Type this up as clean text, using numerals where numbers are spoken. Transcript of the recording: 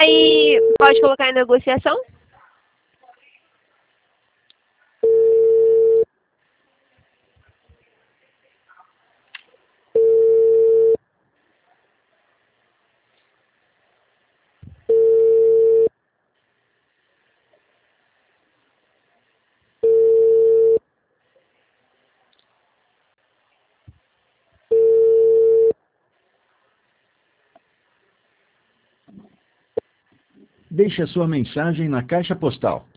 Aí, pode colocar em negociação? Deixe a sua mensagem na caixa postal